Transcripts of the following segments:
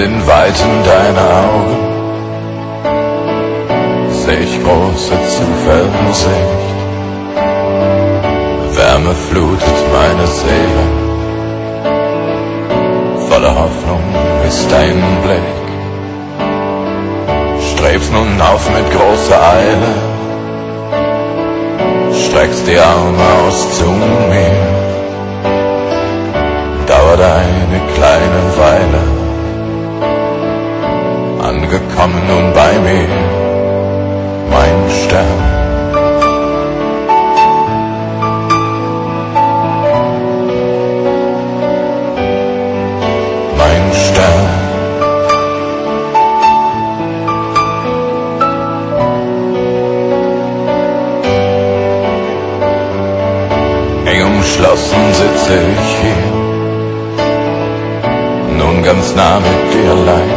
den Weiten deiner Augen seh ich große Zuversicht. Wärme flutet meine Seele, voller Hoffnung ist dein Blick. Strebst nun auf mit großer Eile, streckst die Arme aus zu mir. Dauert eine kleine Weile, angekommen nun bei mir, mein Stern. Mein Stern. Eng umschlossen sitze ich hier, nun ganz nah mit dir allein.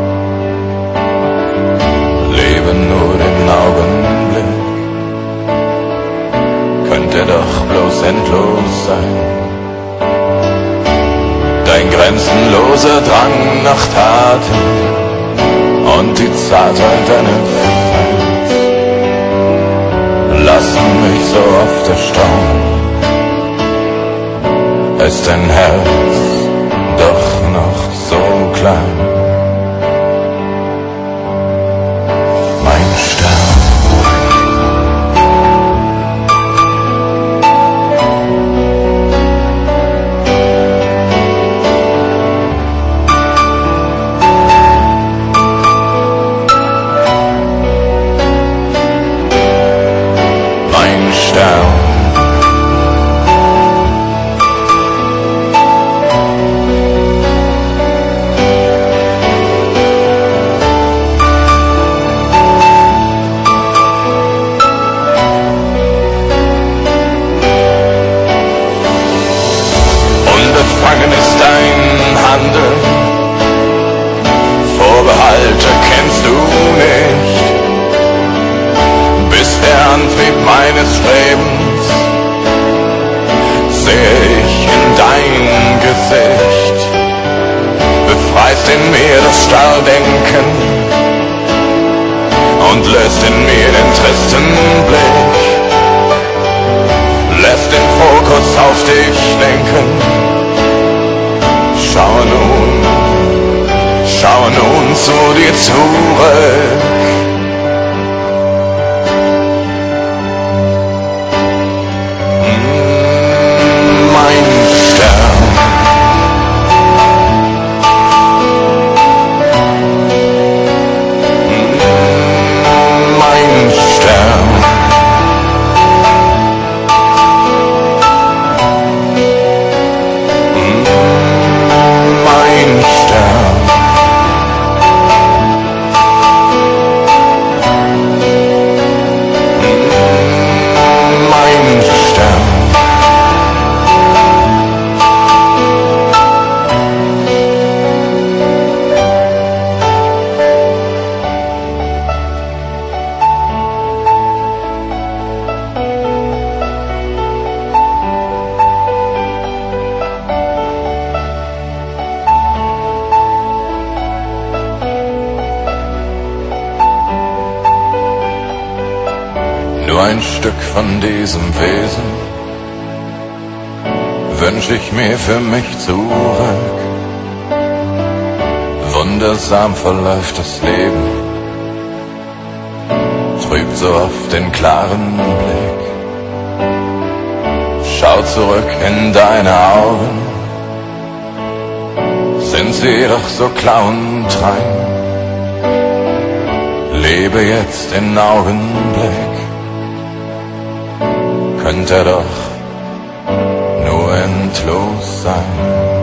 Lebe nur den Augenblick, könnte doch bloß endlos sein. Dein grenzenloser Drang nach Taten und die Zartheit deines Seins lassen mich so oft erstaunen. Ist dein Herz doch noch so klein? Mein Stern. Mein Stern. Unbefangen ist dein Handeln, Vorbehalte kennst du nicht. Bist der Antrieb meines Lebens, sehe ich in dein Gesicht. Befreist in mir das Starrdenken und löst in mir den tristen Blick. Lässt den Fokus auf dich lenken. Schaue nun zu dir zurück. Mein Stern. Mein Stern. Mein Stern. Mein Stern. Nur ein Stück von diesem Wesen wünsch ich mir für mich zurück. Wundersam verläuft das Leben, trübt so oft den klaren Blick. Schau zurück in deine Augen, sind sie doch so klar und rein. Lebe jetzt den Augenblick, könnte doch nur endlos sein.